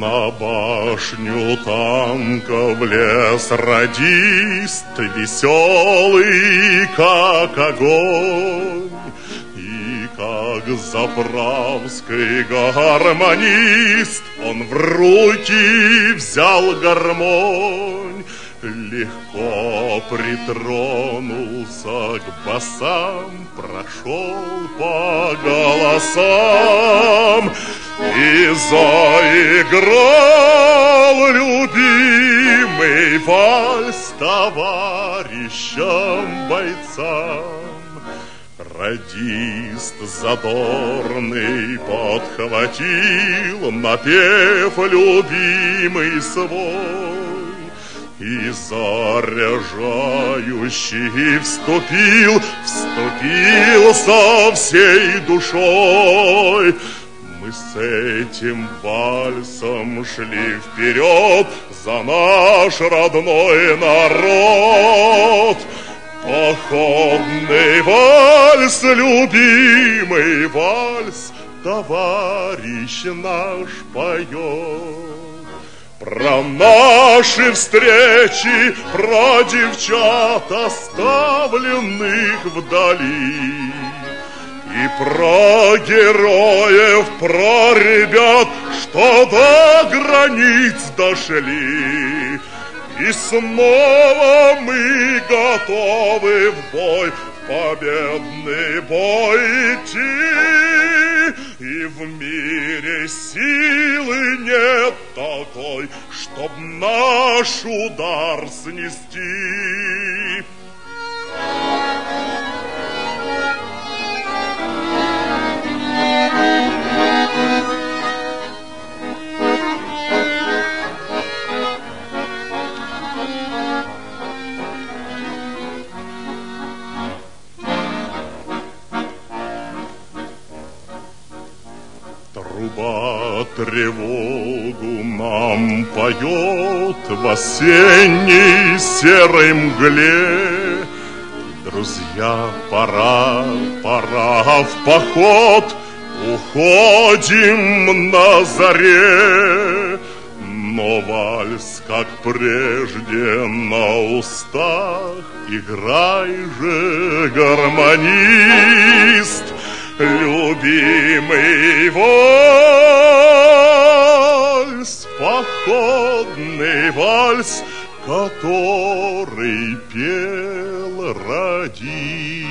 На башню танка влез радист, веселый, как огонь, и как заправский гармонист он в руки взял гармонь. Легко притронулся к басам, прошел по голосам и заиграл любимый вальс товарищам бойцам. Радист задорный подхватил напев любимый свой и заряжающий вступил со всей душой. Мы с этим вальсом шли вперед за наш родной народ. Походный вальс, любимый вальс, товарищ наш поет. Про наши встречи, про девчат, оставленных вдали, и про героев, про ребят, что до границ дошли. И снова мы готовы в бой, в победный бой идти. И в мире силы нет такой, чтоб наш удар снести. Труба тревогу нам поет в осенней серой мгле. Друзья, пора в поход, уходим на заре. Но вальс, как прежде, на устах, играй же, гармонист, любимый вальс, походный вальс, который пел радист.